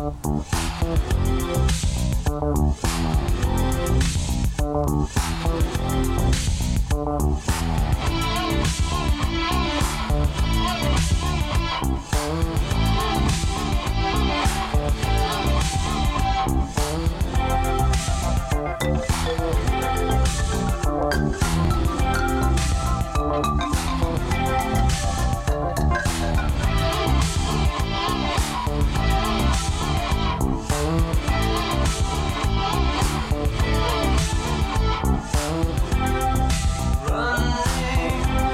Running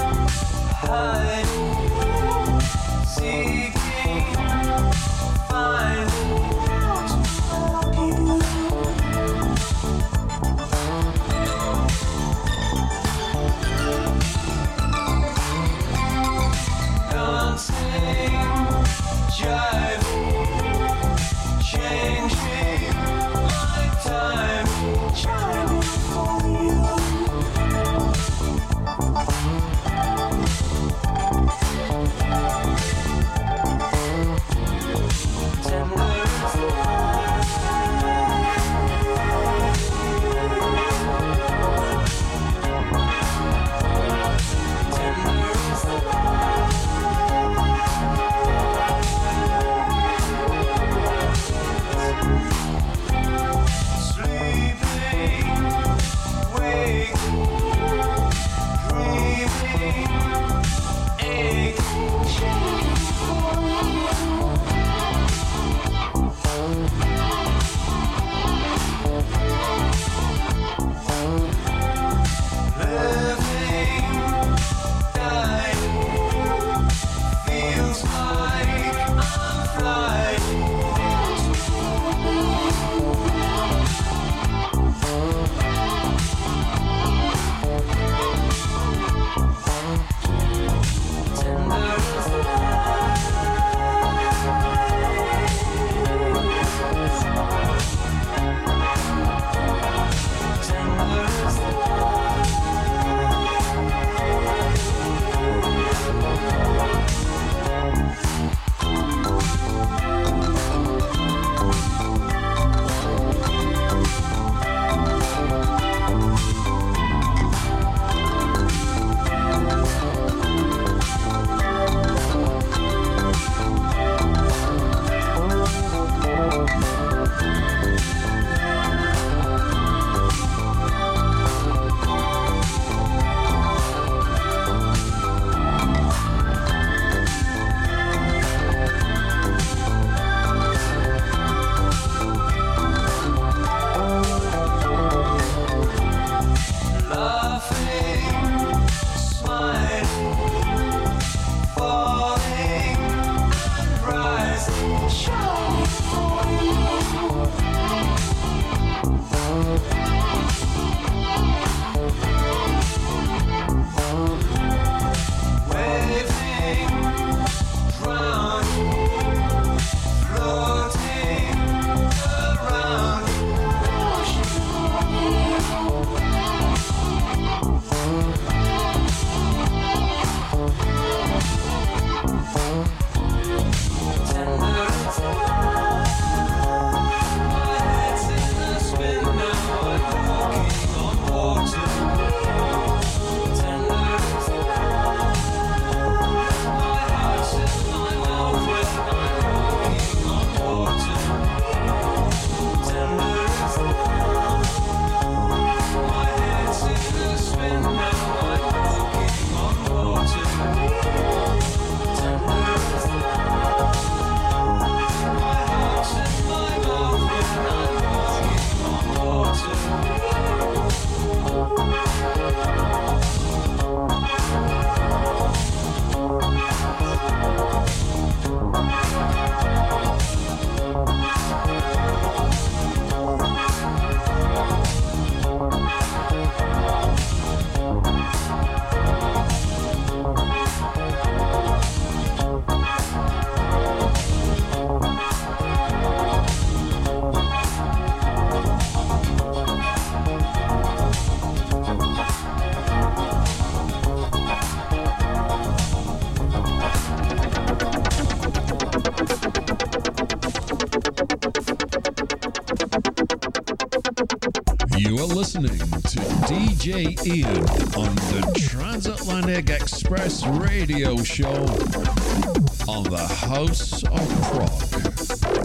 You are listening to DJ Ian on the Transatlantic Express radio show on the House of Prog.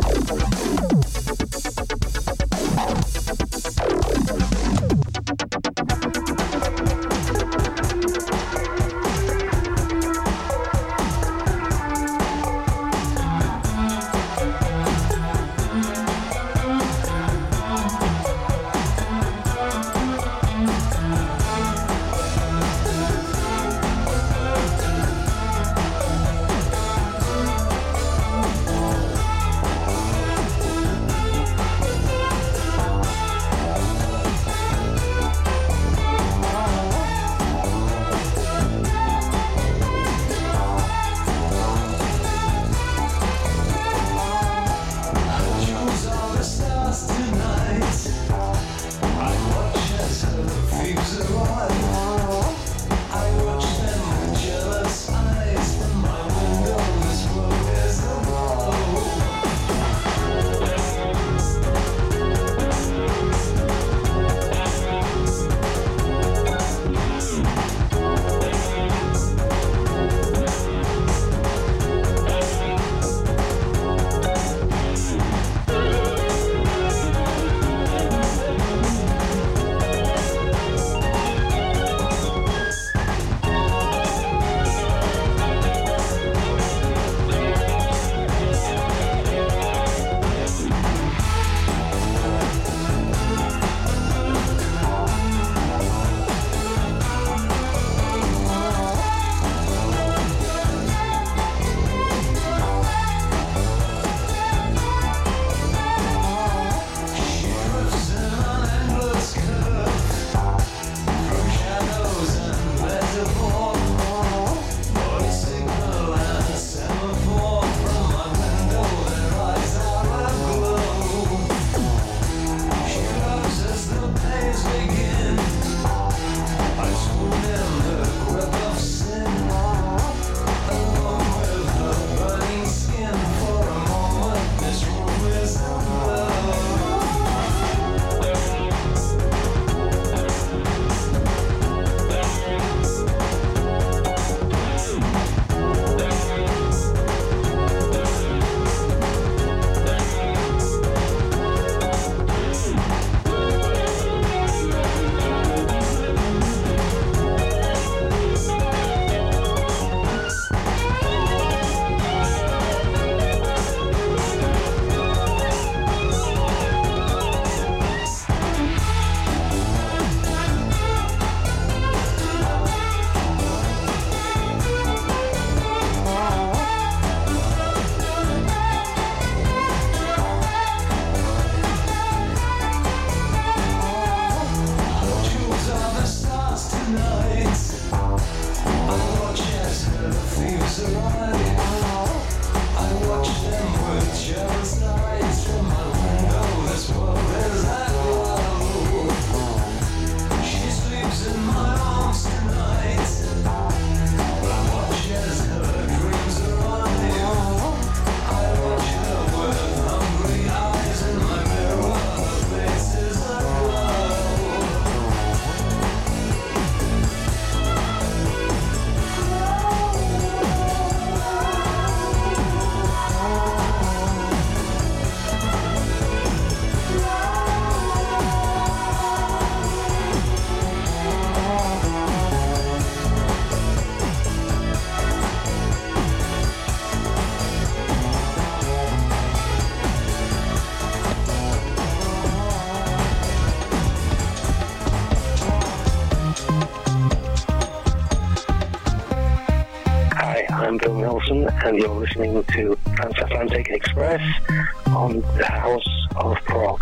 I'm Bill Nelson, and you're listening to Transatlantic Express on the House of Prog.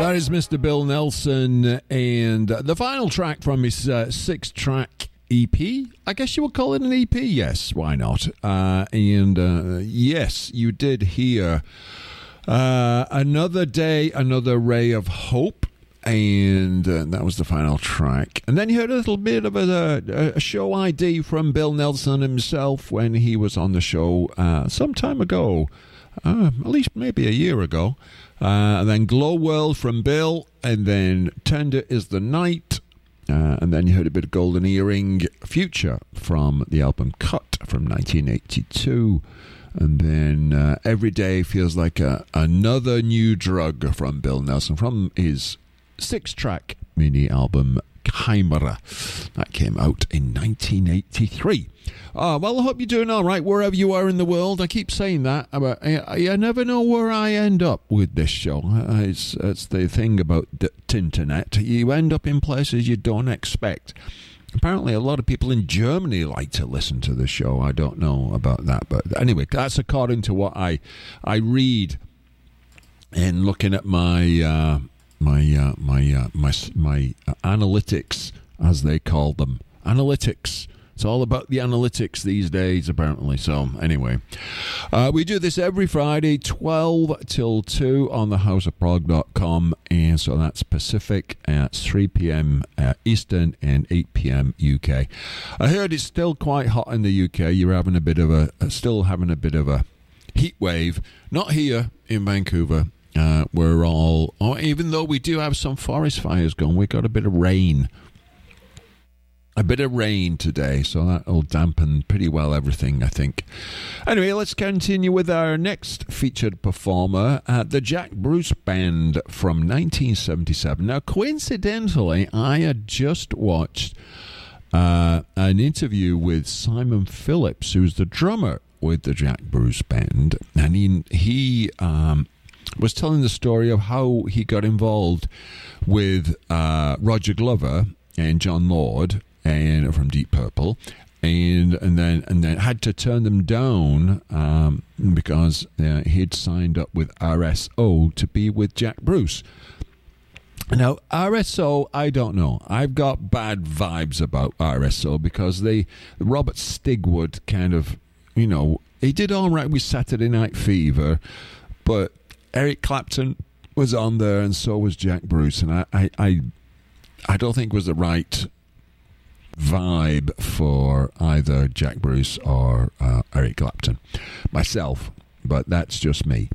That is Mr. Bill Nelson, and the final track from his 6-track EP. I guess you would call it an EP. Yes, why not? Yes, you did hear Another Day, Another Ray of Hope, and that was the final track. And then you heard a little bit of a show ID from Bill Nelson himself when he was on the show some time ago, at least maybe a year ago. And then Glow World from Bill, and then Tender is the Night, and then you heard a bit of Golden Earring Future from the album Cut from 1982, and then Every Day Feels Like Another New Drug from Bill Nelson from his 6-track mini album Chimera that came out in 1983. Well, I hope you're doing all right wherever you are in the world. I keep saying that, but I never know where I end up with this show. It's the thing about the internet. You end up in places you don't expect. Apparently, a lot of people in Germany like to listen to the show. I don't know about that, but anyway, that's according to what I read in looking at my analytics, as they call them. Analytics. It's all about the analytics these days, apparently. So, anyway, we do this every Friday, 12 till 2 on thehouseofprog.com. And so that's Pacific at 3 p.m. Eastern and 8 p.m. UK. I heard it's still quite hot in the UK. You're having still having a bit of a heat wave. Not here in Vancouver. We're all, even though we do have some forest fires going, we got a bit of rain. A bit of rain today, so that'll dampen pretty well everything, I think. Anyway, let's continue with our next featured performer, the Jack Bruce Band from 1977. Now, coincidentally, I had just watched an interview with Simon Phillips, who's the drummer with the Jack Bruce Band, and he was telling the story of how he got involved with Roger Glover and John Lord, and from Deep Purple, and then had to turn them down because he'd signed up with RSO to be with Jack Bruce. Now, RSO, I don't know. I've got bad vibes about RSO because Robert Stigwood kind of, he did all right with Saturday Night Fever, but Eric Clapton was on there, and so was Jack Bruce, and I don't think was the right vibe for either Jack Bruce or Eric Clapton myself, but that's just me.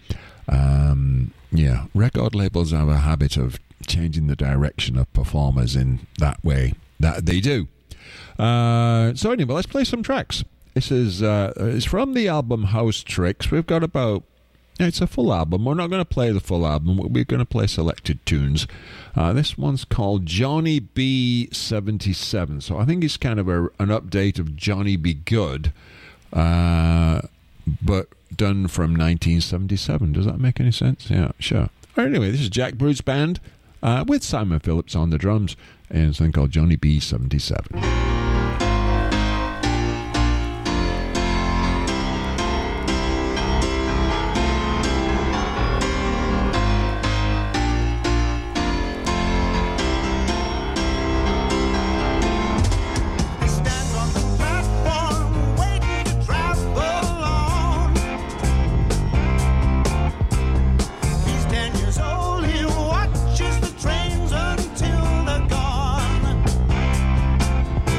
Record labels have a habit of changing the direction of performers in that way that they do. So anyway, let's play some tracks. This is it's from the album House Tricks. We've got about, it's a full album. We're not going to play the full album. We're going to play selected tunes. This one's called Johnny B 77. So I think it's kind of an update of Johnny B Good, but done from 1977. Does that make any sense? Yeah, sure. Anyway, this is Jack Bruce Band with Simon Phillips on the drums and something called Johnny B 77. Watches the trains until they're gone.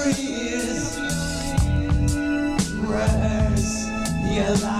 ears. Rest, your life.